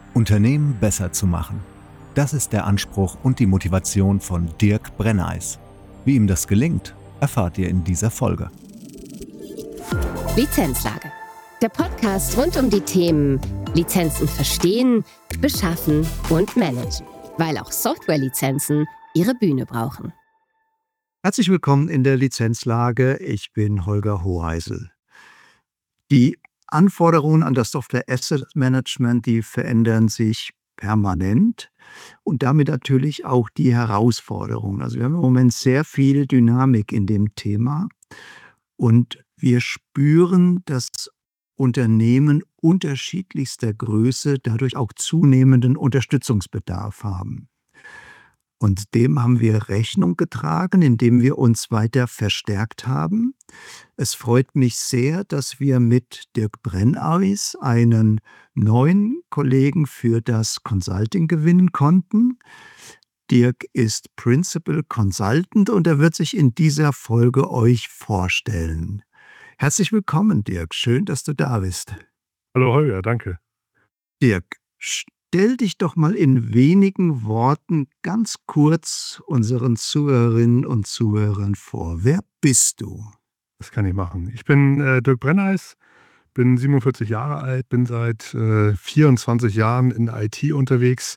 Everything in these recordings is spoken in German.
Unternehmen besser zu machen. Das ist der Anspruch und die Motivation von Dirk Brenneis. Wie ihm das gelingt, erfahrt ihr in dieser Folge. Lizenzlage. Der Podcast rund um die Themen Lizenzen verstehen, beschaffen und managen, weil auch Softwarelizenzen ihre Bühne brauchen. Herzlich willkommen in der Lizenzlage. Ich bin Holger Hoheisel. Die Anforderungen an das Software Asset Management, die verändern sich permanent und damit natürlich auch die Herausforderungen. Also wir haben im Moment sehr viel Dynamik in dem Thema und wir spüren, dass Unternehmen unterschiedlichster Größe dadurch auch zunehmenden Unterstützungsbedarf haben. Und dem haben wir Rechnung getragen, indem wir uns weiter verstärkt haben. Es freut mich sehr, dass wir mit Dirk Brenneis einen neuen Kollegen für das Consulting gewinnen konnten. Dirk ist Principal Consultant und er wird sich in dieser Folge euch vorstellen. Herzlich willkommen, Dirk. Schön, dass du da bist. Hallo Holger, danke. Dirk, stell dich doch mal in wenigen Worten ganz kurz unseren Zuhörerinnen und Zuhörern vor. Wer bist du? Das kann ich machen. Ich bin Dirk Brenneis, bin 47 Jahre alt, bin seit 24 Jahren in der IT unterwegs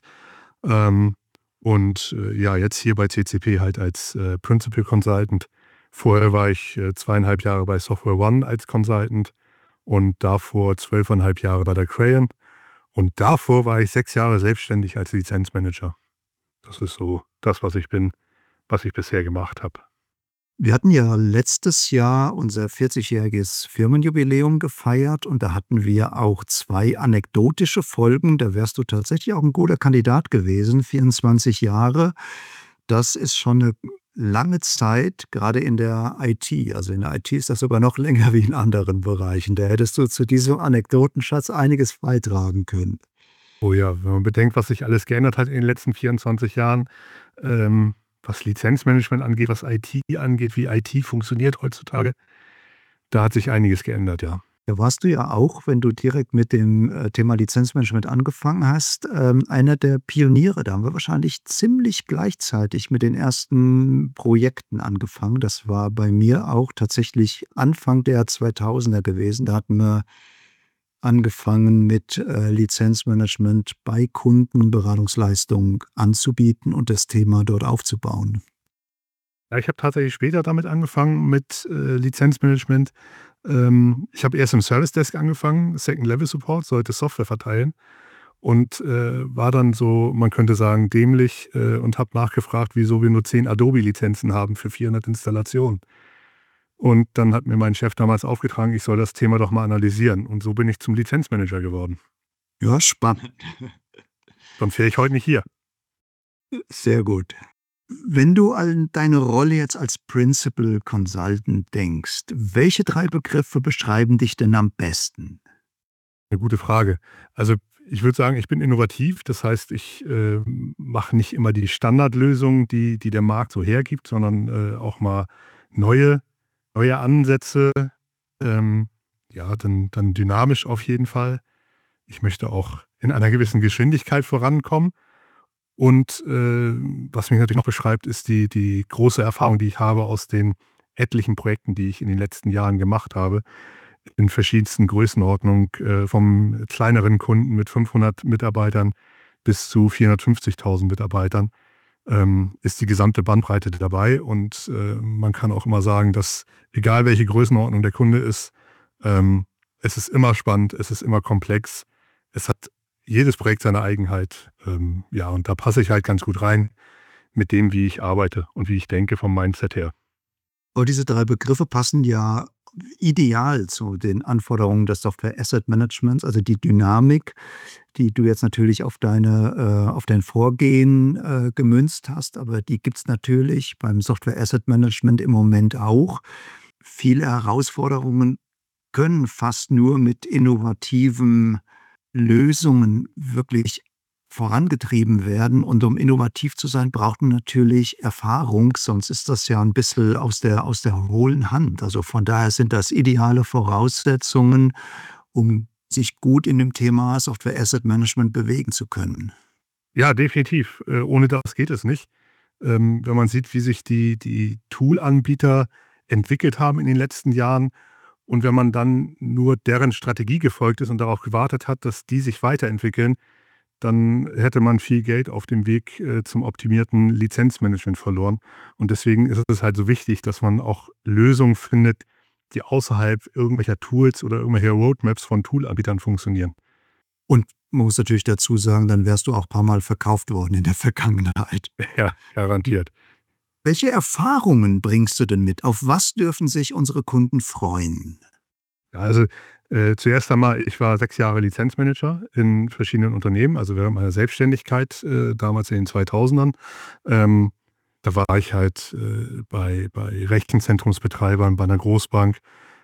und jetzt hier bei CCP halt als Principal Consultant. Vorher war ich 2,5 Jahre bei Software One als Consultant und davor 12,5 Jahre bei der Crayon. Und davor war ich 6 Jahre selbstständig als Lizenzmanager. Das ist so das, was ich bin, was ich bisher gemacht habe. Wir hatten ja letztes Jahr unser 40-jähriges Firmenjubiläum gefeiert und da hatten wir auch 2 anekdotische Folgen. Da wärst du tatsächlich auch ein guter Kandidat gewesen, 24 Jahre. Das ist schon eine lange Zeit, gerade in der IT. Also in der IT ist das sogar noch länger wie in anderen Bereichen. Da hättest du zu diesem Anekdotenschatz einiges beitragen können. Oh ja, wenn man bedenkt, was sich alles geändert hat in den letzten 24 Jahren, was Lizenzmanagement angeht, was IT angeht, wie IT funktioniert heutzutage, da hat sich einiges geändert, ja. Da warst du ja auch, wenn du direkt mit dem Thema Lizenzmanagement angefangen hast, einer der Pioniere. Da haben wir wahrscheinlich ziemlich gleichzeitig mit den ersten Projekten angefangen. Das war bei mir auch tatsächlich Anfang der 2000er gewesen. Da hatten wir angefangen mit Lizenzmanagement bei Kunden, Beratungsleistungen anzubieten und das Thema dort aufzubauen. Ja, ich habe tatsächlich später damit angefangen mit Lizenzmanagement. Ich habe erst im Service Desk angefangen, Second-Level-Support, sollte Software verteilen und war dann so, man könnte sagen, dämlich und habe nachgefragt, wieso wir nur 10 Adobe-Lizenzen haben für 400 Installationen. Und dann hat mir mein Chef damals aufgetragen, ich soll das Thema doch mal analysieren. Und so bin ich zum Lizenzmanager geworden. Ja, spannend. Sonst wäre ich heute nicht hier. Sehr gut. Wenn du an deine Rolle jetzt als Principal Consultant denkst, welche 3 Begriffe beschreiben dich denn am besten? Eine gute Frage. Also ich würde sagen, ich bin innovativ. Das heißt, ich mache nicht immer die Standardlösungen, die der Markt so hergibt, sondern auch mal neue Ansätze. Dann dynamisch auf jeden Fall. Ich möchte auch in einer gewissen Geschwindigkeit vorankommen. Und was mich natürlich noch beschreibt, ist die große Erfahrung, die ich habe aus den etlichen Projekten, die ich in den letzten Jahren gemacht habe, in verschiedensten Größenordnungen, vom kleineren Kunden mit 500 Mitarbeitern bis zu 450.000 Mitarbeitern, ist die gesamte Bandbreite dabei. Und man kann auch immer sagen, dass egal welche Größenordnung der Kunde ist, es ist immer spannend, es ist immer komplex, es hat jedes Projekt seine Eigenheit. Und da passe ich halt ganz gut rein mit dem, wie ich arbeite und wie ich denke vom Mindset her. Aber diese 3 Begriffe passen ja ideal zu den Anforderungen des Software Asset Managements, also die Dynamik, die du jetzt natürlich auf dein Vorgehen gemünzt hast, aber die gibt es natürlich beim Software Asset Management im Moment auch. Viele Herausforderungen können fast nur mit innovativen Lösungen wirklich vorangetrieben werden. Und um innovativ zu sein, braucht man natürlich Erfahrung, sonst ist das ja ein bisschen aus der hohlen Hand. Also von daher sind das ideale Voraussetzungen, um sich gut in dem Thema Software Asset Management bewegen zu können. Ja, definitiv. Ohne das geht es nicht. Wenn man sieht, wie sich die Tool-Anbieter entwickelt haben in den letzten Jahren und wenn man dann nur deren Strategie gefolgt ist und darauf gewartet hat, dass die sich weiterentwickeln, dann hätte man viel Geld auf dem Weg zum optimierten Lizenzmanagement verloren. Und deswegen ist es halt so wichtig, dass man auch Lösungen findet, die außerhalb irgendwelcher Tools oder irgendwelcher Roadmaps von Tool-Anbietern funktionieren. Und man muss natürlich dazu sagen, dann wärst du auch ein paar Mal verkauft worden in der Vergangenheit. Ja, garantiert. Welche Erfahrungen bringst du denn mit? Auf was dürfen sich unsere Kunden freuen? Ja, also zuerst einmal, ich war 6 Jahre Lizenzmanager in verschiedenen Unternehmen, also während meiner Selbstständigkeit, damals in den 2000ern. Da war ich halt bei Rechenzentrumsbetreibern, bei einer Großbank.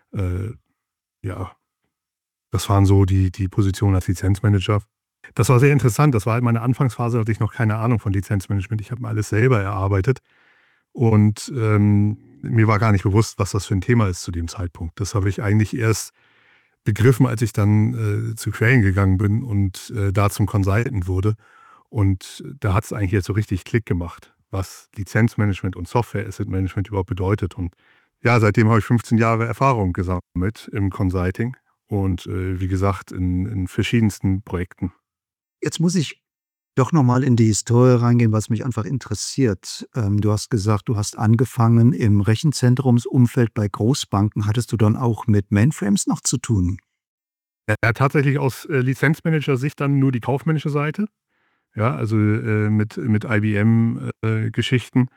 Ja, das waren so die Positionen als Lizenzmanager. Das war sehr interessant. Das war halt meine Anfangsphase, da hatte ich noch keine Ahnung von Lizenzmanagement. Ich habe mir alles selber erarbeitet. Und mir war gar nicht bewusst, was das für ein Thema ist zu dem Zeitpunkt. Das habe ich eigentlich erst begriffen, als ich dann zu Crayon gegangen bin und da zum Consultant wurde. Und da hat es eigentlich jetzt so richtig Klick gemacht, was Lizenzmanagement und Software Asset Management überhaupt bedeutet. Und ja, seitdem habe ich 15 Jahre Erfahrung gesammelt im Consulting und wie gesagt in verschiedensten Projekten. Jetzt muss ich doch nochmal in die Historie reingehen, was mich einfach interessiert. Du hast gesagt, du hast angefangen im Rechenzentrumsumfeld bei Großbanken. Hattest du dann auch mit Mainframes noch zu tun? Ja, tatsächlich aus Lizenzmanager-Sicht dann nur die kaufmännische Seite. Ja, also mit IBM-Geschichten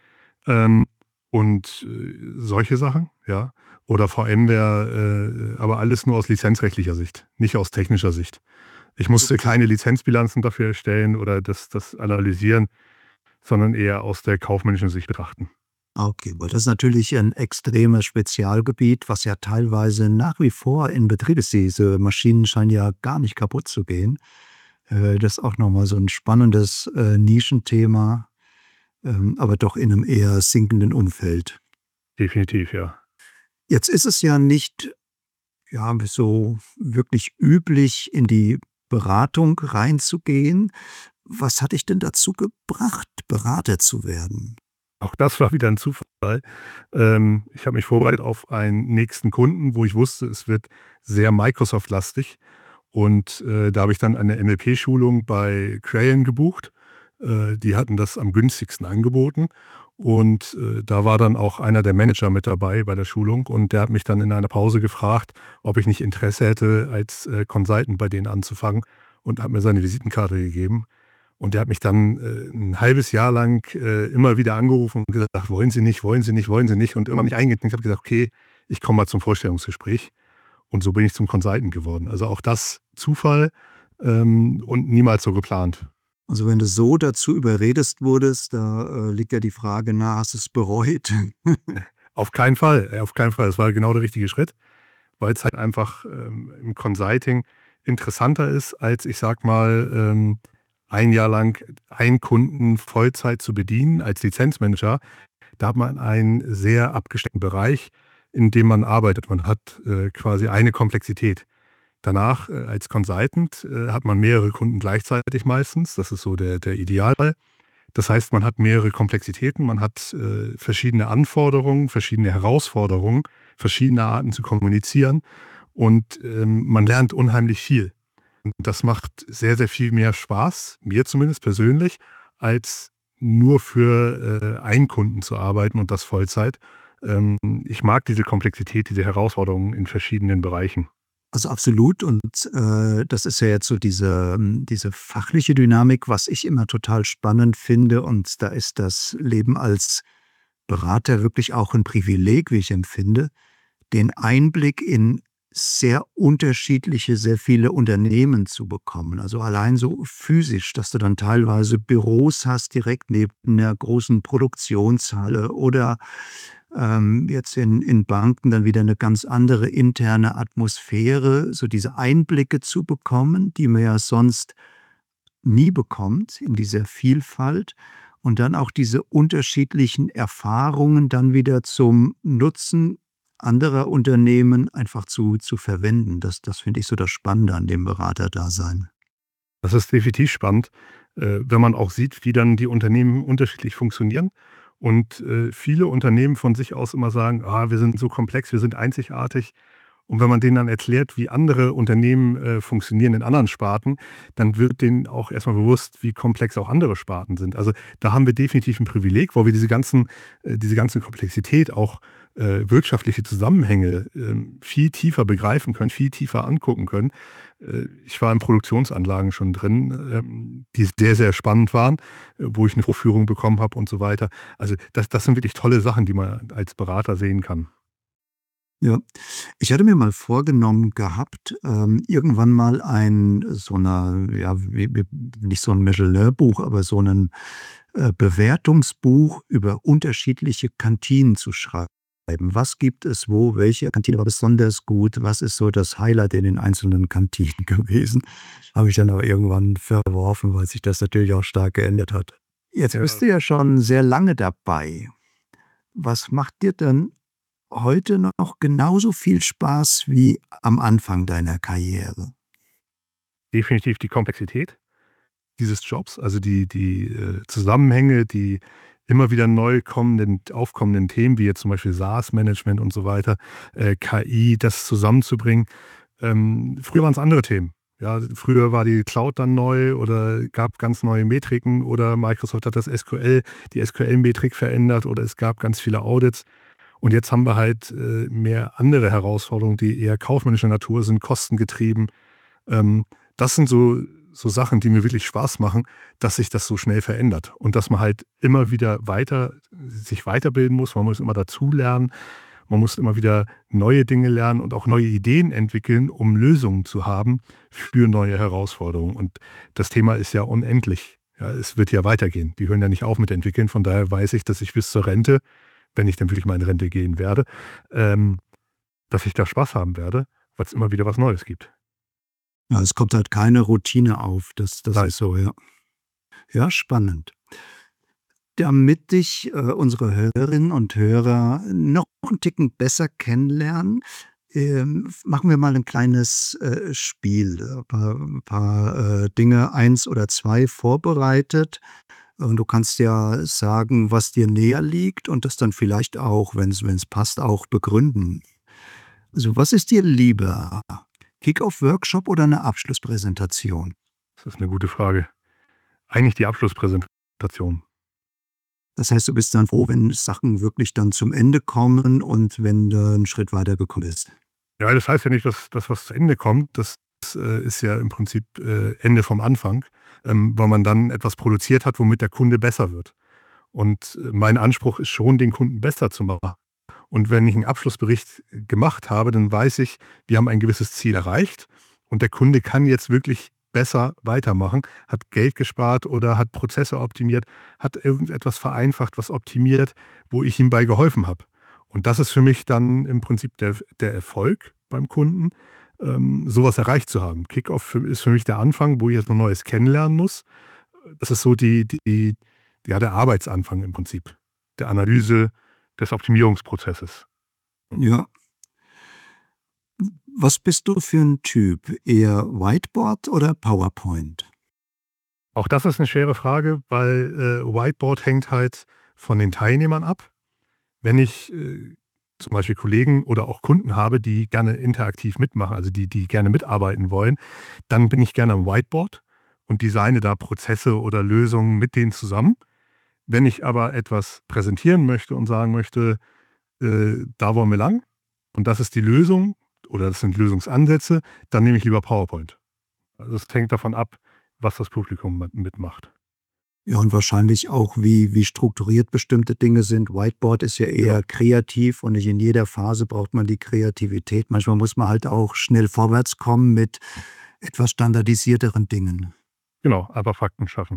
und solche Sachen, ja. Oder VMware, aber alles nur aus lizenzrechtlicher Sicht, nicht aus technischer Sicht. Ich musste keine Lizenzbilanzen dafür erstellen oder das analysieren, sondern eher aus der kaufmännischen Sicht betrachten. Okay, weil das ist natürlich ein extremes Spezialgebiet, was ja teilweise nach wie vor in Betrieb ist. Diese Maschinen scheinen ja gar nicht kaputt zu gehen. Das ist auch nochmal so ein spannendes Nischenthema, aber doch in einem eher sinkenden Umfeld. Definitiv, ja. Jetzt ist es ja nicht so wirklich üblich, in die Beratung reinzugehen. Was hat dich denn dazu gebracht, Berater zu werden? Auch das war wieder ein Zufall. Ich habe mich vorbereitet auf einen nächsten Kunden, wo ich wusste, es wird sehr Microsoft-lastig. Und da habe ich dann eine NLP-Schulung bei Crayon gebucht. Die hatten das am günstigsten angeboten. Und da war dann auch einer der Manager mit dabei bei der Schulung. Und der hat mich dann in einer Pause gefragt, ob ich nicht Interesse hätte, als Consultant bei denen anzufangen. Und hat mir seine Visitenkarte gegeben. Und der hat mich dann ein halbes Jahr lang immer wieder angerufen und gesagt, wollen Sie nicht, wollen Sie nicht, wollen Sie nicht. Und immer mich eingeknickt. Ich habe gesagt, okay, ich komme mal zum Vorstellungsgespräch. Und so bin ich zum Consultant geworden. Also auch das Zufall und niemals so geplant. Also wenn du so dazu überredet wurdest, da liegt ja die Frage nahe, hast du es bereut? Auf keinen Fall, auf keinen Fall. Das war genau der richtige Schritt, weil es halt einfach im Consulting interessanter ist, als ich sag mal ein Jahr lang einen Kunden Vollzeit zu bedienen als Lizenzmanager. Da hat man einen sehr abgesteckten Bereich, in dem man arbeitet. Man hat quasi eine Komplexität. Danach als Consultant hat man mehrere Kunden gleichzeitig meistens. Das ist so der Idealfall. Das heißt, man hat mehrere Komplexitäten, man hat verschiedene Anforderungen, verschiedene Herausforderungen, verschiedene Arten zu kommunizieren und man lernt unheimlich viel. Und das macht sehr, sehr viel mehr Spaß, mir zumindest persönlich, als nur für einen Kunden zu arbeiten und das Vollzeit. Ich mag diese Komplexität, diese Herausforderungen in verschiedenen Bereichen. Also absolut. Und das ist ja jetzt so diese fachliche Dynamik, was ich immer total spannend finde. Und da ist das Leben als Berater wirklich auch ein Privileg, wie ich empfinde, den Einblick in sehr unterschiedliche, sehr viele Unternehmen zu bekommen. Also allein so physisch, dass du dann teilweise Büros hast direkt neben einer großen Produktionshalle oder jetzt in Banken dann wieder eine ganz andere interne Atmosphäre, so diese Einblicke zu bekommen, die man ja sonst nie bekommt in dieser Vielfalt und dann auch diese unterschiedlichen Erfahrungen dann wieder zum Nutzen anderer Unternehmen einfach zu verwenden. Das finde ich so das Spannende an dem Beraterdasein. Das ist definitiv spannend, wenn man auch sieht, wie dann die Unternehmen unterschiedlich funktionieren. Und viele Unternehmen von sich aus immer sagen, wir sind so komplex, wir sind einzigartig. Und wenn man denen dann erklärt, wie andere Unternehmen funktionieren in anderen Sparten, dann wird denen auch erstmal bewusst, wie komplex auch andere Sparten sind. Also da haben wir definitiv ein Privileg, wo wir diese ganze Komplexität, auch wirtschaftliche Zusammenhänge viel tiefer begreifen können, viel tiefer angucken können. Ich war in Produktionsanlagen schon drin, die sehr, sehr spannend waren, wo ich eine Vorführung bekommen habe und so weiter. Also das sind wirklich tolle Sachen, die man als Berater sehen kann. Ja, ich hatte mir mal vorgenommen gehabt, irgendwann mal nicht so ein Michelin-Buch, aber so ein Bewertungsbuch über unterschiedliche Kantinen zu schreiben. Was gibt es wo? Welche Kantine war besonders gut? Was ist so das Highlight in den einzelnen Kantinen gewesen? Habe ich dann aber irgendwann verworfen, weil sich das natürlich auch stark geändert hat. Jetzt Ja. bist du ja schon sehr lange dabei. Was macht dir denn heute noch genauso viel Spaß wie am Anfang deiner Karriere? Definitiv die Komplexität dieses Jobs, also die Zusammenhänge, die immer wieder aufkommenden Themen, wie jetzt zum Beispiel SaaS-Management und so weiter, KI, das zusammenzubringen. Früher waren es andere Themen. Ja, früher war die Cloud dann neu oder gab ganz neue Metriken oder Microsoft hat die SQL-Metrik verändert oder es gab ganz viele Audits. Und jetzt haben wir halt mehr andere Herausforderungen, die eher kaufmännischer Natur sind, kostengetrieben. Das sind so Sachen, die mir wirklich Spaß machen, dass sich das so schnell verändert und dass man halt immer wieder sich weiterbilden muss. Man muss immer dazulernen. Man muss immer wieder neue Dinge lernen und auch neue Ideen entwickeln, um Lösungen zu haben für neue Herausforderungen. Und das Thema ist ja unendlich. Ja, es wird ja weitergehen. Die hören ja nicht auf mit entwickeln. Von daher weiß ich, dass ich bis zur Rente, wenn ich dann wirklich mal in Rente gehen werde, dass ich da Spaß haben werde, weil es immer wieder was Neues gibt. Ja, es kommt halt keine Routine auf. Das Nein. ist so, ja. Ja, spannend. Damit dich unsere Hörerinnen und Hörer noch einen Ticken besser kennenlernen, machen wir mal ein kleines Spiel. Ein paar Dinge, 1 oder 2 vorbereitet. Und du kannst ja sagen, was dir näher liegt und das dann vielleicht auch, wenn es passt, auch begründen. Also, was ist dir lieber? Kick-Off-Workshop oder eine Abschlusspräsentation? Das ist eine gute Frage. Eigentlich die Abschlusspräsentation. Das heißt, du bist dann froh, wenn Sachen wirklich dann zum Ende kommen und wenn du einen Schritt weiter gekommen bist. Ja, das heißt ja nicht, dass das, was zu Ende kommt, das ist ja im Prinzip Ende vom Anfang, weil man dann etwas produziert hat, womit der Kunde besser wird. Und mein Anspruch ist schon, den Kunden besser zu machen. Und wenn ich einen Abschlussbericht gemacht habe, dann weiß ich, wir haben ein gewisses Ziel erreicht und der Kunde kann jetzt wirklich besser weitermachen, hat Geld gespart oder hat Prozesse optimiert, hat irgendetwas vereinfacht, was optimiert, wo ich ihm bei geholfen habe. Und das ist für mich dann im Prinzip der Erfolg beim Kunden, sowas erreicht zu haben. Kickoff ist für mich der Anfang, wo ich jetzt noch Neues kennenlernen muss. Das ist so der Arbeitsanfang im Prinzip, der Analyse des Optimierungsprozesses. Ja. Was bist du für ein Typ? Eher Whiteboard oder PowerPoint? Auch das ist eine schwere Frage, weil Whiteboard hängt halt von den Teilnehmern ab. Wenn ich zum Beispiel Kollegen oder auch Kunden habe, die gerne interaktiv mitmachen, also die gerne mitarbeiten wollen, dann bin ich gerne am Whiteboard und designe da Prozesse oder Lösungen mit denen zusammen. Wenn ich aber etwas präsentieren möchte und sagen möchte, da wollen wir lang und das ist die Lösung oder das sind Lösungsansätze, dann nehme ich lieber PowerPoint. Also es hängt davon ab, was das Publikum mitmacht. Ja, und wahrscheinlich auch, wie strukturiert bestimmte Dinge sind. Whiteboard ist ja eher kreativ und nicht in jeder Phase braucht man die Kreativität. Manchmal muss man halt auch schnell vorwärts kommen mit etwas standardisierteren Dingen. Genau, aber Fakten schaffen.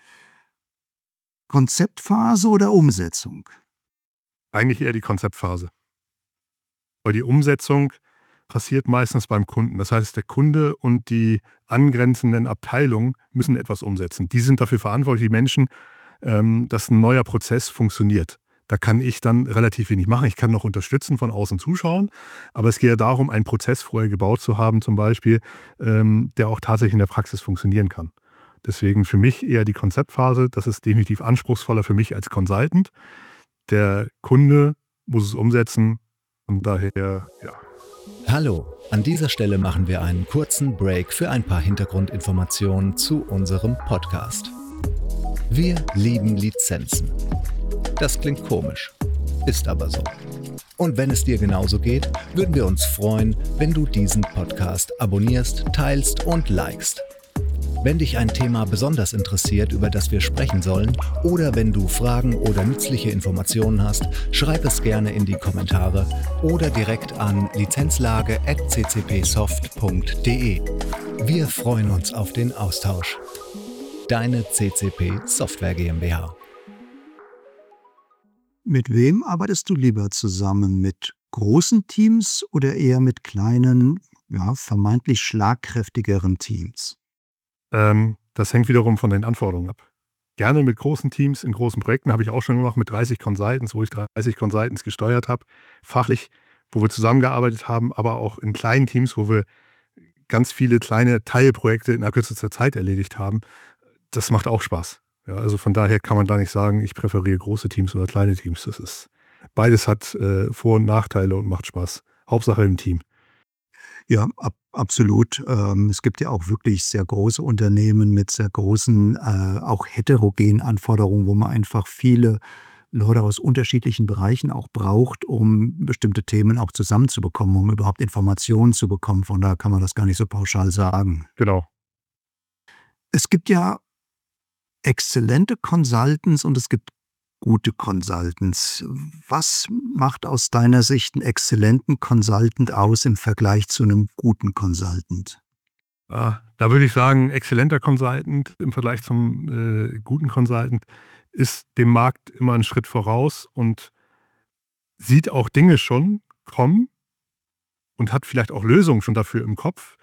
Konzeptphase oder Umsetzung? Eigentlich eher die Konzeptphase. Weil die Umsetzung passiert meistens beim Kunden. Das heißt, der Kunde und die angrenzenden Abteilungen müssen etwas umsetzen. Die sind dafür verantwortlich, die Menschen, dass ein neuer Prozess funktioniert. Da kann ich dann relativ wenig machen. Ich kann noch unterstützen, von außen zuschauen, aber es geht ja darum, einen Prozess vorher gebaut zu haben, zum Beispiel, der auch tatsächlich in der Praxis funktionieren kann. Deswegen für mich eher die Konzeptphase, das ist definitiv anspruchsvoller für mich als Consultant. Der Kunde muss es umsetzen und daher, ja. Hallo, an dieser Stelle machen wir einen kurzen Break für ein paar Hintergrundinformationen zu unserem Podcast. Wir lieben Lizenzen. Das klingt komisch, ist aber so. Und wenn es dir genauso geht, würden wir uns freuen, wenn du diesen Podcast abonnierst, teilst und likest. Wenn dich ein Thema besonders interessiert, über das wir sprechen sollen, oder wenn du Fragen oder nützliche Informationen hast, schreib es gerne in die Kommentare oder direkt an lizenzlage@ccpsoft.de. Wir freuen uns auf den Austausch. Deine CCP Software GmbH. Mit wem arbeitest du lieber zusammen? Mit großen Teams oder eher mit kleinen, ja, vermeintlich schlagkräftigeren Teams? Das hängt wiederum von den Anforderungen ab. Gerne mit großen Teams, in großen Projekten habe ich auch schon gemacht, mit 30 Consultants, wo ich 30 Consultants gesteuert habe, fachlich, wo wir zusammengearbeitet haben, aber auch in kleinen Teams, wo wir ganz viele kleine Teilprojekte in einer kürzester Zeit erledigt haben. Das macht auch Spaß. Ja, also von daher kann man da nicht sagen, ich präferiere große Teams oder kleine Teams. Beides hat Vor- und Nachteile und macht Spaß. Hauptsache im Team. Ja, absolut. Es gibt ja auch wirklich sehr große Unternehmen mit sehr großen, auch heterogenen Anforderungen, wo man einfach viele Leute aus unterschiedlichen Bereichen auch braucht, um bestimmte Themen auch zusammenzubekommen, um überhaupt Informationen zu bekommen. Von daher kann man das gar nicht so pauschal sagen. Genau. Es gibt ja exzellente Consultants und es gibt gute Consultants. Was macht aus deiner Sicht einen exzellenten Consultant aus im Vergleich zu einem guten Consultant? Da würde ich sagen, exzellenter Consultant im Vergleich zum guten Consultant ist dem Markt immer einen Schritt voraus und sieht auch Dinge schon kommen und hat vielleicht auch Lösungen schon dafür im Kopf,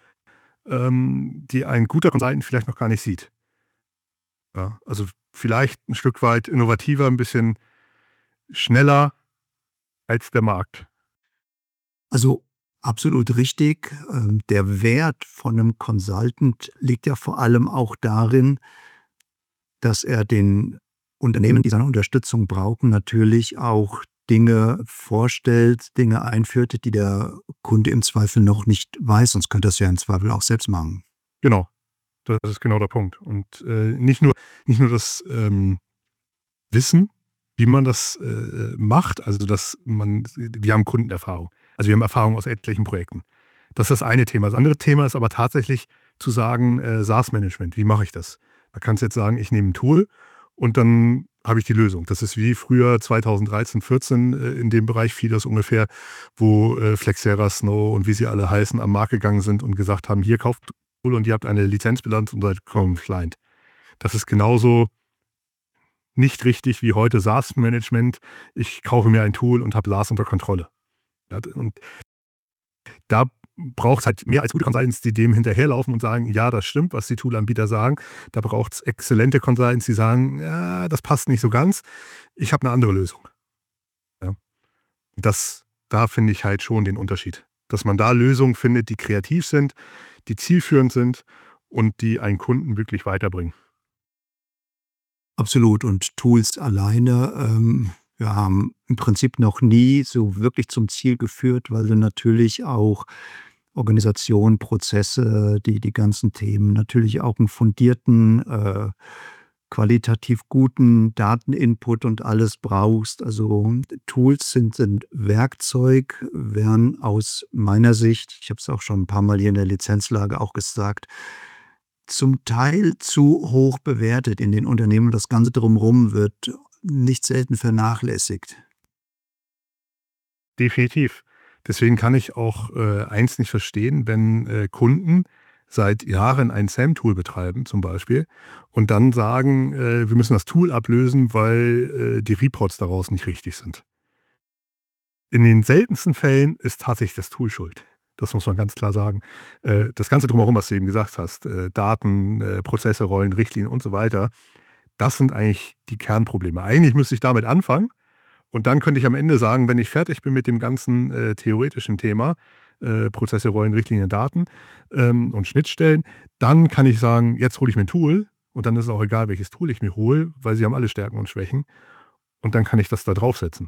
die ein guter Consultant vielleicht noch gar nicht sieht. Ja, also vielleicht ein Stück weit innovativer, ein bisschen schneller als der Markt. Also absolut richtig. Der Wert von einem Consultant liegt ja vor allem auch darin, dass er den Unternehmen, die seine Unterstützung brauchen, natürlich auch Dinge vorstellt, Dinge einführt, die der Kunde im Zweifel noch nicht weiß, sonst könnte er es ja im Zweifel auch selbst machen. Genau, das ist genau der Punkt. Und nicht nur das Wissen, wie man das macht, also wir haben Kundenerfahrung. Also wir haben Erfahrung aus etlichen Projekten. Das ist das eine Thema. Das andere Thema ist aber tatsächlich zu sagen, SaaS-Management, wie mache ich das? Da kannst du jetzt sagen, ich nehme ein Tool und dann habe ich die Lösung. Das ist wie früher 2013, 14 in dem Bereich fiel das ungefähr, wo Flexera, Snow und wie sie alle heißen, am Markt gegangen sind und gesagt haben, hier kauft Tool und ihr habt eine Lizenzbilanz und seid compliant. Das ist genauso nicht richtig wie heute SaaS-Management. Ich kaufe mir ein Tool und habe SaaS unter Kontrolle. Ja, und da braucht es halt mehr als gute Consultants, die dem hinterherlaufen und sagen, ja, das stimmt, was die Toolanbieter sagen. Da braucht es exzellente Consultants, die sagen, ja, das passt nicht so ganz. Ich habe eine andere Lösung. Ja. Da finde ich halt schon den Unterschied. Dass man da Lösungen findet, die kreativ sind, die zielführend sind und die einen Kunden wirklich weiterbringen. Absolut. Und Tools alleine haben im Prinzip noch nie so wirklich zum Ziel geführt, weil sie natürlich auch Organisationen, Prozesse, die ganzen Themen natürlich auch einen fundierten, qualitativ guten Dateninput und alles brauchst. Also Tools sind Werkzeug, werden aus meiner Sicht, ich habe es auch schon ein paar Mal hier in der Lizenzlage auch gesagt, zum Teil zu hoch bewertet in den Unternehmen. Das Ganze drumherum wird nicht selten vernachlässigt. Definitiv. Deswegen kann ich auch eins nicht verstehen, wenn Kunden seit Jahren ein SAM-Tool betreiben zum Beispiel und dann sagen, wir müssen das Tool ablösen, weil die Reports daraus nicht richtig sind. In den seltensten Fällen ist tatsächlich das Tool schuld. Das muss man ganz klar sagen. Das Ganze drumherum, was du eben gesagt hast, Daten, Prozesse, Rollen, Richtlinien und so weiter, das sind eigentlich die Kernprobleme. Eigentlich müsste ich damit anfangen Und dann könnte ich am Ende sagen, wenn ich fertig bin mit dem ganzen theoretischen Thema, Prozesse, Rollen, Richtlinien, Daten und Schnittstellen, dann kann ich sagen, jetzt hole ich mir ein Tool und dann ist es auch egal, welches Tool ich mir hole, weil sie haben alle Stärken und Schwächen und dann kann ich das da draufsetzen,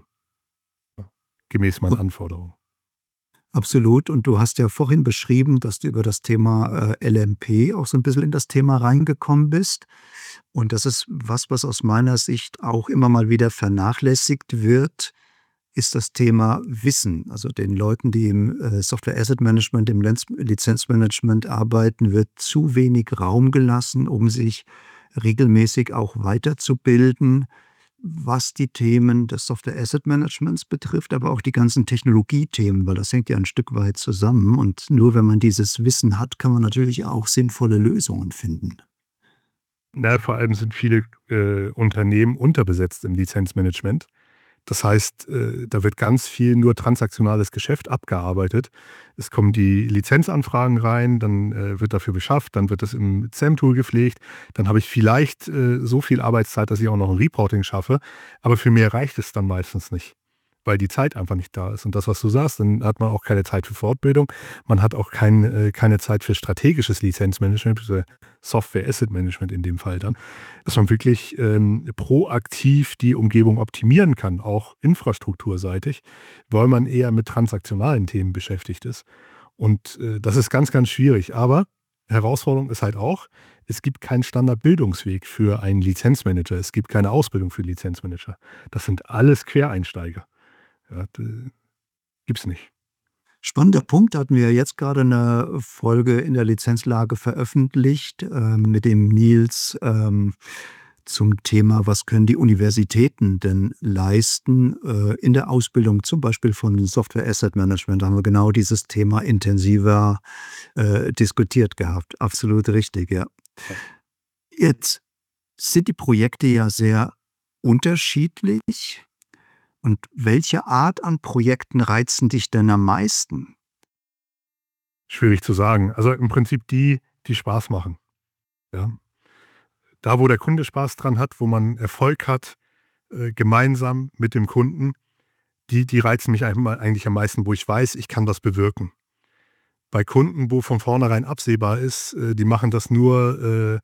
gemäß meinen Anforderungen. Absolut. Und du hast ja vorhin beschrieben, dass du über das Thema LMP auch so ein bisschen in das Thema reingekommen bist. Und das ist was aus meiner Sicht auch immer mal wieder vernachlässigt wird, ist das Thema Wissen. Also den Leuten, die im Software Asset Management, im Lizenzmanagement arbeiten, wird zu wenig Raum gelassen, um sich regelmäßig auch weiterzubilden, was die Themen des Software Asset Managements betrifft, aber auch die ganzen Technologiethemen, weil das hängt ja ein Stück weit zusammen. Und nur wenn man dieses Wissen hat, kann man natürlich auch sinnvolle Lösungen finden. Na, vor allem sind viele Unternehmen unterbesetzt im Lizenzmanagement. Das heißt, da wird ganz viel nur transaktionales Geschäft abgearbeitet. Es kommen die Lizenzanfragen rein, dann wird dafür beschafft, dann wird das im SAM-Tool gepflegt. Dann habe ich vielleicht so viel Arbeitszeit, dass ich auch noch ein Reporting schaffe. Aber für mehr reicht es dann meistens nicht, weil die Zeit einfach nicht da ist. Und das, was du sagst, dann hat man auch keine Zeit für Fortbildung. Man hat auch keine Zeit für strategisches Lizenzmanagement, Software Asset Management in dem Fall dann, dass man wirklich proaktiv die Umgebung optimieren kann, auch infrastrukturseitig, weil man eher mit transaktionalen Themen beschäftigt ist. Und das ist ganz, ganz schwierig. Aber Herausforderung ist halt auch, es gibt keinen Standardbildungsweg für einen Lizenzmanager. Es gibt keine Ausbildung für Lizenzmanager. Das sind alles Quereinsteiger. Ja, gibt's nicht. Spannender Punkt, da hatten wir jetzt gerade eine Folge in der Lizenzlage veröffentlicht mit dem Nils zum Thema, was können die Universitäten denn leisten in der Ausbildung, zum Beispiel von Software Asset Management. Da haben wir genau dieses Thema intensiver diskutiert gehabt. Absolut richtig, ja. Jetzt sind die Projekte ja sehr unterschiedlich. Und welche Art an Projekten reizen dich denn am meisten? Schwierig zu sagen. Also im Prinzip die Spaß machen. Ja. Da, wo der Kunde Spaß dran hat, wo man Erfolg hat, gemeinsam mit dem Kunden, die reizen mich eigentlich am meisten, wo ich weiß, ich kann das bewirken. Bei Kunden, wo von vornherein absehbar ist, die machen das nur,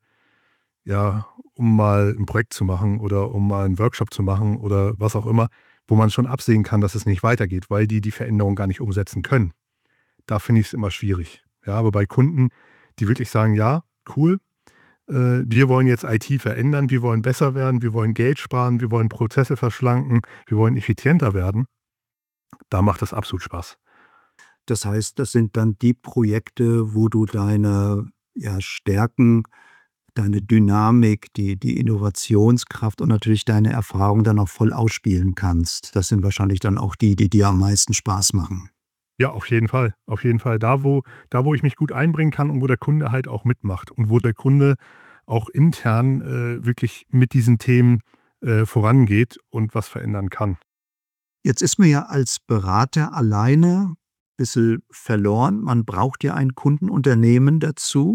um mal ein Projekt zu machen oder um mal einen Workshop zu machen oder was auch immer, wo man schon absehen kann, dass es nicht weitergeht, weil die Veränderung gar nicht umsetzen können. Da finde ich es immer schwierig. Ja, aber bei Kunden, die wirklich sagen, ja, cool, wir wollen jetzt IT verändern, wir wollen besser werden, wir wollen Geld sparen, wir wollen Prozesse verschlanken, wir wollen effizienter werden, da macht das absolut Spaß. Das heißt, das sind dann die Projekte, wo du deine Stärken, deine Dynamik, die Innovationskraft und natürlich deine Erfahrung dann auch voll ausspielen kannst. Das sind wahrscheinlich dann auch die dir am meisten Spaß machen. Ja, auf jeden Fall. Auf jeden Fall. Da, wo ich mich gut einbringen kann und wo der Kunde halt auch mitmacht und wo der Kunde auch intern wirklich mit diesen Themen vorangeht und was verändern kann. Jetzt ist man ja als Berater alleine ein bisschen verloren. Man braucht ja ein Kundenunternehmen dazu.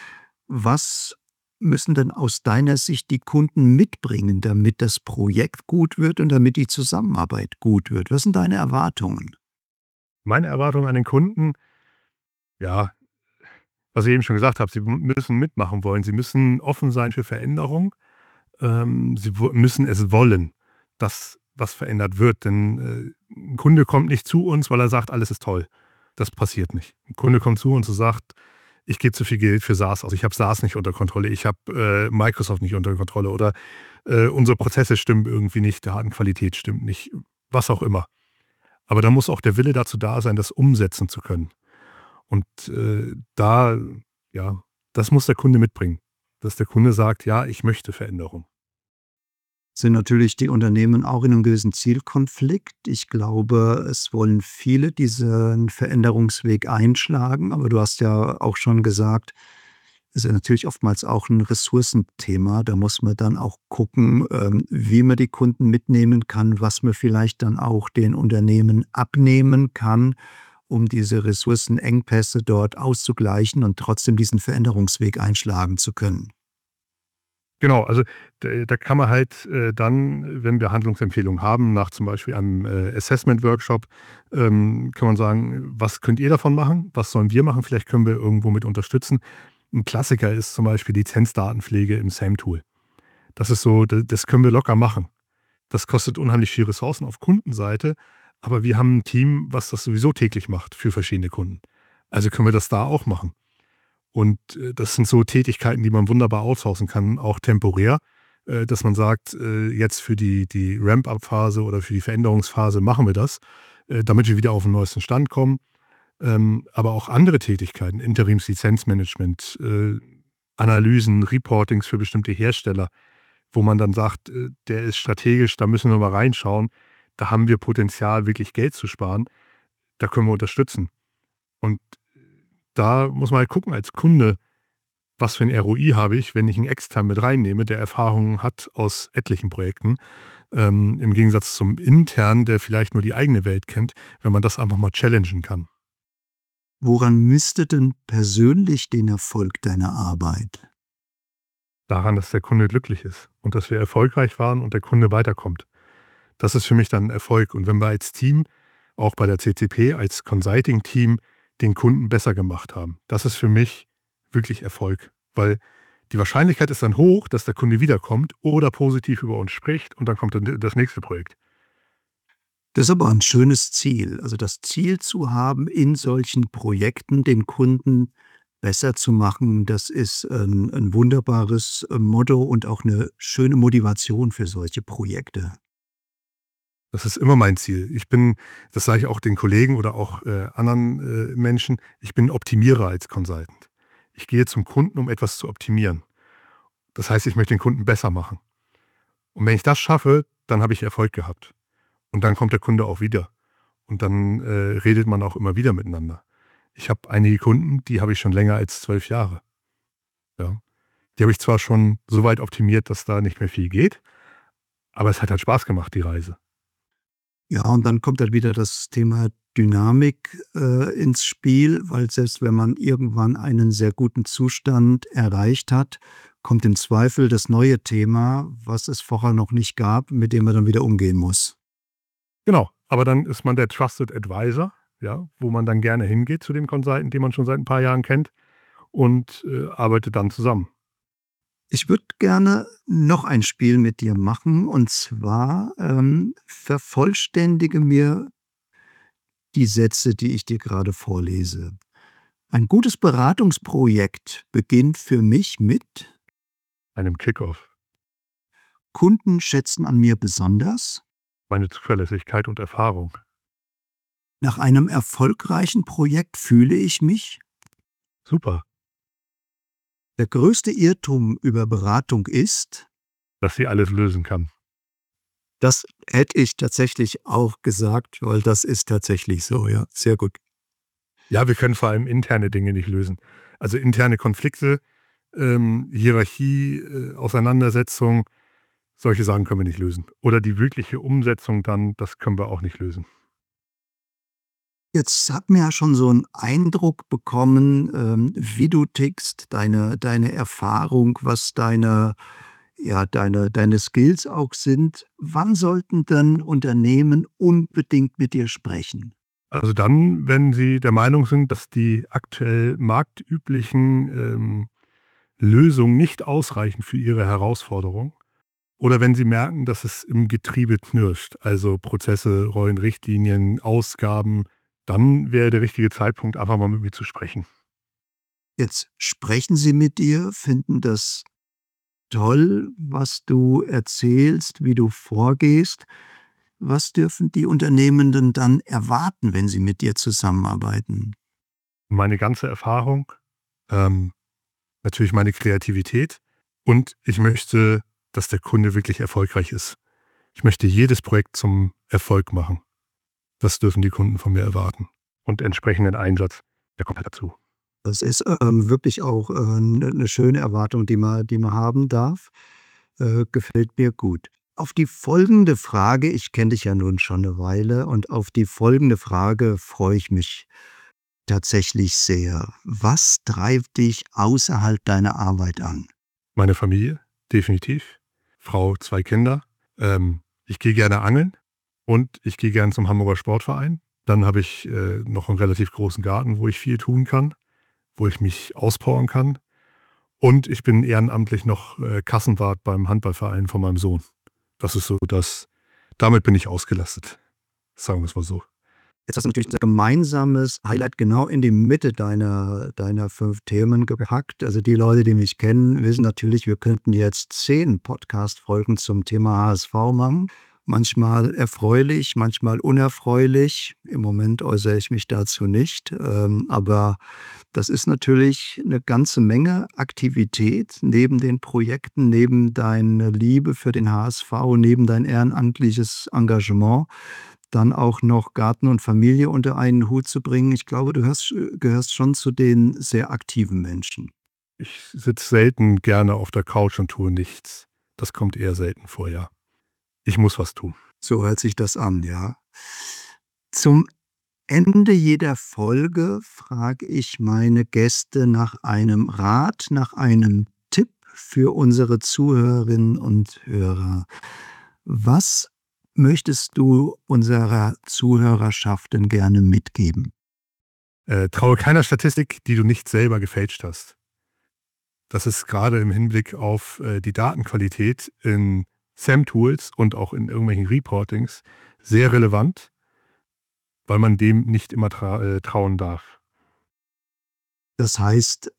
Was müssen denn aus deiner Sicht die Kunden mitbringen, damit das Projekt gut wird und damit die Zusammenarbeit gut wird? Was sind deine Erwartungen? Meine Erwartung an den Kunden, ja, was ich eben schon gesagt habe, sie müssen mitmachen wollen. Sie müssen offen sein für Veränderung. Sie müssen es wollen, dass was verändert wird. Denn ein Kunde kommt nicht zu uns, weil er sagt, alles ist toll. Das passiert nicht. Ein Kunde kommt zu uns und sagt, ich gebe zu viel Geld für SaaS aus. Ich habe SaaS nicht unter Kontrolle. Ich habe Microsoft nicht unter Kontrolle. Oder unsere Prozesse stimmen irgendwie nicht. Die Datenqualität stimmt nicht. Was auch immer. Aber da muss auch der Wille dazu da sein, das umsetzen zu können. Und das muss der Kunde mitbringen. Dass der Kunde sagt, ja, ich möchte Veränderung. Sind natürlich die Unternehmen auch in einem gewissen Zielkonflikt. Ich glaube, es wollen viele diesen Veränderungsweg einschlagen, aber du hast ja auch schon gesagt, es ist natürlich oftmals auch ein Ressourcenthema. Da muss man dann auch gucken, wie man die Kunden mitnehmen kann, was man vielleicht dann auch den Unternehmen abnehmen kann, um diese Ressourcenengpässe dort auszugleichen und trotzdem diesen Veränderungsweg einschlagen zu können. Genau, also da kann man halt dann, wenn wir Handlungsempfehlungen haben, nach zum Beispiel einem Assessment-Workshop, kann man sagen, was könnt ihr davon machen? Was sollen wir machen? Vielleicht können wir irgendwo mit unterstützen. Ein Klassiker ist zum Beispiel Lizenzdatenpflege im SAM-Tool. Das ist so, das können wir locker machen. Das kostet unheimlich viel Ressourcen auf Kundenseite, aber wir haben ein Team, was das sowieso täglich macht für verschiedene Kunden. Also können wir das da auch machen. Und das sind so Tätigkeiten, die man wunderbar outsourcen kann, auch temporär, dass man sagt, jetzt für die Ramp-up-Phase oder für die Veränderungsphase machen wir das, damit wir wieder auf den neuesten Stand kommen. Aber auch andere Tätigkeiten, Interimslizenzmanagement, Analysen, Reportings für bestimmte Hersteller, wo man dann sagt, der ist strategisch, da müssen wir mal reinschauen, da haben wir Potenzial, wirklich Geld zu sparen, da können wir unterstützen. Und da muss man halt gucken als Kunde, was für ein ROI habe ich, wenn ich einen extern mit reinnehme, der Erfahrungen hat aus etlichen Projekten, im Gegensatz zum internen, der vielleicht nur die eigene Welt kennt, wenn man das einfach mal challengen kann. Woran misst du denn persönlich den Erfolg deiner Arbeit? Daran, dass der Kunde glücklich ist und dass wir erfolgreich waren und der Kunde weiterkommt. Das ist für mich dann ein Erfolg. Und wenn wir als Team, auch bei der CCP, als Consulting-Team, den Kunden besser gemacht haben, das ist für mich wirklich Erfolg. Weil die Wahrscheinlichkeit ist dann hoch, dass der Kunde wiederkommt oder positiv über uns spricht und dann kommt dann das nächste Projekt. Das ist aber ein schönes Ziel. Also das Ziel zu haben, in solchen Projekten den Kunden besser zu machen, das ist ein wunderbares Motto und auch eine schöne Motivation für solche Projekte. Das ist immer mein Ziel. Das sage ich auch den Kollegen oder auch anderen Menschen, ich bin Optimierer als Consultant. Ich gehe zum Kunden, um etwas zu optimieren. Das heißt, ich möchte den Kunden besser machen. Und wenn ich das schaffe, dann habe ich Erfolg gehabt. Und dann kommt der Kunde auch wieder. Und dann redet man auch immer wieder miteinander. Ich habe einige Kunden, die habe ich schon länger als 12 Jahre. Ja. Die habe ich zwar schon so weit optimiert, dass da nicht mehr viel geht, aber es hat halt Spaß gemacht, die Reise. Ja, und dann kommt halt wieder das Thema Dynamik ins Spiel, weil selbst wenn man irgendwann einen sehr guten Zustand erreicht hat, kommt im Zweifel das neue Thema, was es vorher noch nicht gab, mit dem man dann wieder umgehen muss. Genau, aber dann ist man der Trusted Advisor, ja, wo man dann gerne hingeht zu dem Consultant, den man schon seit ein paar Jahren kennt und arbeitet dann zusammen. Ich würde gerne noch ein Spiel mit dir machen und zwar vervollständige mir die Sätze, die ich dir gerade vorlese. Ein gutes Beratungsprojekt beginnt für mich mit Einem Kickoff. Kunden schätzen an mir besonders. Meine Zuverlässigkeit und Erfahrung. Nach einem erfolgreichen Projekt fühle ich mich. Super, Der größte Irrtum über Beratung ist, dass sie alles lösen kann. das hätte ich tatsächlich auch gesagt, weil das ist tatsächlich so, ja, sehr gut. Ja, wir können vor allem interne Dinge nicht lösen. Also interne Konflikte, Hierarchie, Auseinandersetzung, solche Sachen können wir nicht lösen. Oder die wirkliche Umsetzung dann, das können wir auch nicht lösen. Jetzt hat mir ja schon so einen Eindruck bekommen, wie du tickst, deine Erfahrung, was deine Skills auch sind. Wann sollten denn Unternehmen unbedingt mit dir sprechen? Also dann, wenn Sie der Meinung sind, dass die aktuell marktüblichen Lösungen nicht ausreichen für Ihre Herausforderung. Oder wenn Sie merken, dass es im Getriebe knirscht, also Prozesse, Rollen, Richtlinien, Ausgaben, dann wäre der richtige Zeitpunkt, einfach mal mit mir zu sprechen. Jetzt sprechen sie mit dir, finden das toll, was du erzählst, wie du vorgehst. Was dürfen die Unternehmen denn dann erwarten, wenn sie mit dir zusammenarbeiten? Meine ganze Erfahrung, natürlich meine Kreativität und ich möchte, dass der Kunde wirklich erfolgreich ist. Ich möchte jedes Projekt zum Erfolg machen. Das dürfen die Kunden von mir erwarten. Und entsprechenden Einsatz, der kommt halt dazu. Das ist wirklich auch eine schöne Erwartung, die man haben darf. Gefällt mir gut. Auf die folgende Frage, ich kenne dich ja nun schon eine Weile, und auf die folgende Frage freue ich mich tatsächlich sehr. Was treibt dich außerhalb deiner Arbeit an? Meine Familie, definitiv. Frau, 2 Kinder. Ich gehe gerne angeln und ich gehe gerne zum Hamburger Sportverein. Dann habe ich noch einen relativ großen Garten, wo ich viel tun kann, wo ich mich auspowern kann. Und ich bin ehrenamtlich noch Kassenwart beim Handballverein von meinem Sohn. Das ist so, damit bin ich ausgelastet. Sagen wir es mal so. Jetzt hast du natürlich unser gemeinsames Highlight genau in die Mitte deiner 5 Themen gepackt. Also die Leute, die mich kennen, wissen natürlich, wir könnten jetzt 10 Podcast-Folgen zum Thema HSV machen. Manchmal erfreulich, manchmal unerfreulich. Im Moment äußere ich mich dazu nicht. Aber das ist natürlich eine ganze Menge Aktivität neben den Projekten, neben deiner Liebe für den HSV, neben dein ehrenamtliches Engagement, dann auch noch Garten und Familie unter einen Hut zu bringen. Ich glaube, du gehörst schon zu den sehr aktiven Menschen. Ich sitze selten gerne auf der Couch und tue nichts. Das kommt eher selten vor, ja. Ich muss was tun. So hört sich das an, ja. Zum Ende jeder Folge frage ich meine Gäste nach einem Rat, nach einem Tipp für unsere Zuhörerinnen und Hörer. Was möchtest du unserer Zuhörerschaft denn gerne mitgeben? Traue keiner Statistik, die du nicht selber gefälscht hast. Das ist gerade im Hinblick auf die Datenqualität in SAM-Tools und auch in irgendwelchen Reportings sehr relevant, weil man dem nicht immer trauen darf. Das heißt,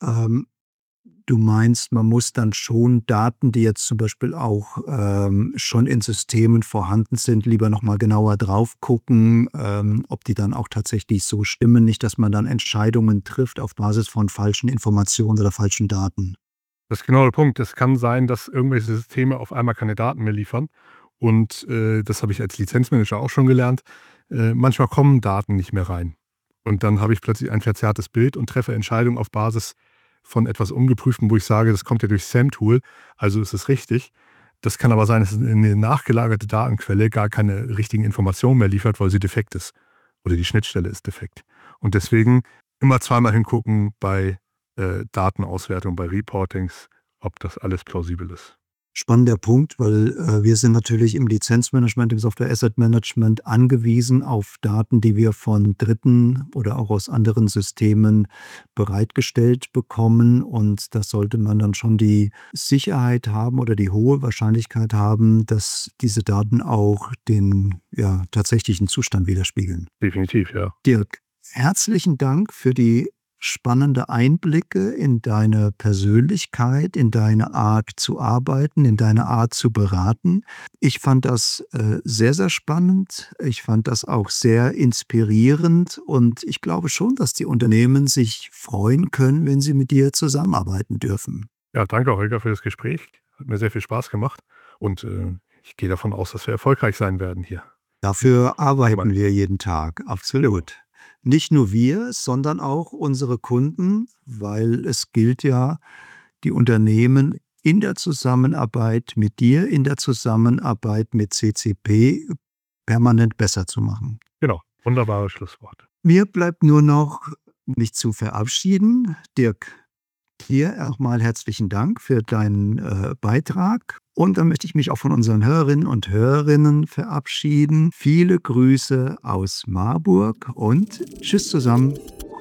du meinst, man muss dann schon Daten, die jetzt zum Beispiel auch schon in Systemen vorhanden sind, lieber nochmal genauer drauf gucken, ob die dann auch tatsächlich so stimmen, nicht, dass man dann Entscheidungen trifft auf Basis von falschen Informationen oder falschen Daten. Das ist genau der Punkt. Es kann sein, dass irgendwelche Systeme auf einmal keine Daten mehr liefern. Und das habe ich als Lizenzmanager auch schon gelernt. Manchmal kommen Daten nicht mehr rein. Und dann habe ich plötzlich ein verzerrtes Bild und treffe Entscheidungen auf Basis von etwas Ungeprüftem, wo ich sage, das kommt ja durch SAM-Tool, also ist es richtig. Das kann aber sein, dass eine nachgelagerte Datenquelle gar keine richtigen Informationen mehr liefert, weil sie defekt ist. Oder die Schnittstelle ist defekt. Und deswegen immer zweimal hingucken bei Datenauswertung, bei Reportings, ob das alles plausibel ist. Spannender Punkt, weil wir sind natürlich im Lizenzmanagement, im Software Asset Management angewiesen auf Daten, die wir von Dritten oder auch aus anderen Systemen bereitgestellt bekommen. Und da sollte man dann schon die Sicherheit haben oder die hohe Wahrscheinlichkeit haben, dass diese Daten auch den tatsächlichen Zustand widerspiegeln. Definitiv, ja. Dirk, herzlichen Dank für die spannende Einblicke in deine Persönlichkeit, in deine Art zu arbeiten, in deine Art zu beraten. Ich fand das sehr, sehr spannend. Ich fand das auch sehr inspirierend und ich glaube schon, dass die Unternehmen sich freuen können, wenn sie mit dir zusammenarbeiten dürfen. Ja, danke Holger für das Gespräch. Hat mir sehr viel Spaß gemacht und ich gehe davon aus, dass wir erfolgreich sein werden hier. Dafür arbeiten wir jeden Tag, absolut. Nicht nur wir, sondern auch unsere Kunden, weil es gilt ja, die Unternehmen in der Zusammenarbeit mit dir, in der Zusammenarbeit mit CCP permanent besser zu machen. Genau, wunderbares Schlusswort. Mir bleibt nur noch, mich zu verabschieden. Dirk, dir auch mal herzlichen Dank für deinen Beitrag. Und dann möchte ich mich auch von unseren Hörerinnen und Hörerinnen verabschieden. Viele Grüße aus Marburg und tschüss zusammen.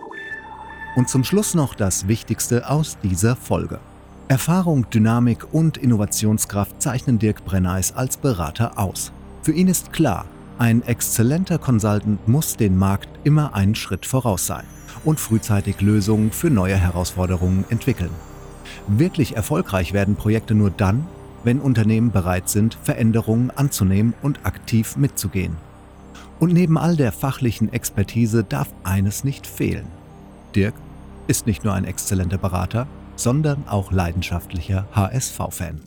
Und zum Schluss noch das Wichtigste aus dieser Folge. Erfahrung, Dynamik und Innovationskraft zeichnen Dirk Brenneis als Berater aus. Für ihn ist klar, ein exzellenter Consultant muss den Markt immer einen Schritt voraus sein und frühzeitig Lösungen für neue Herausforderungen entwickeln. Wirklich erfolgreich werden Projekte nur dann, wenn Unternehmen bereit sind, Veränderungen anzunehmen und aktiv mitzugehen. Und neben all der fachlichen Expertise darf eines nicht fehlen. Dirk ist nicht nur ein exzellenter Berater, sondern auch leidenschaftlicher HSV-Fan.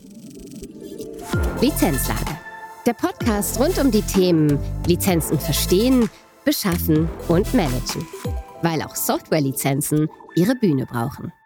Lizenzlage. Der Podcast rund um die Themen Lizenzen verstehen, beschaffen und managen. Weil auch Softwarelizenzen ihre Bühne brauchen.